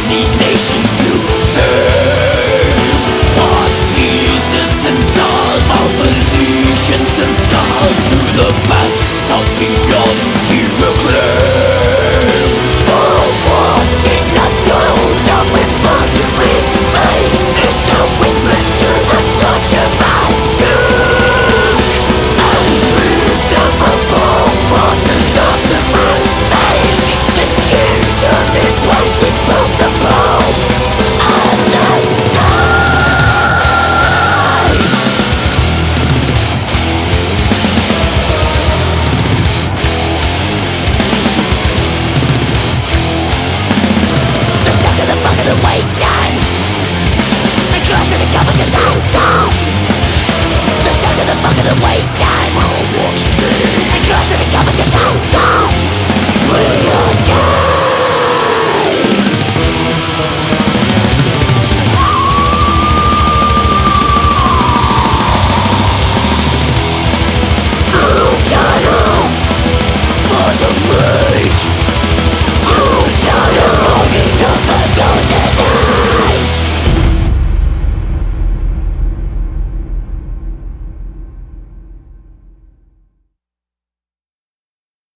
need nations to turn. Prostheses and stars, abominations and scars, to the backs of beyond zero claims. For what is not shown up with blood to his face, is the whisper to the touch of our shook. And with the purple bosses of the most fake, this kingdom embraces both the Pope and the state. The suck of the fuck of the weight done, the cross of the cover design song. The suck of the fuck of the weight done,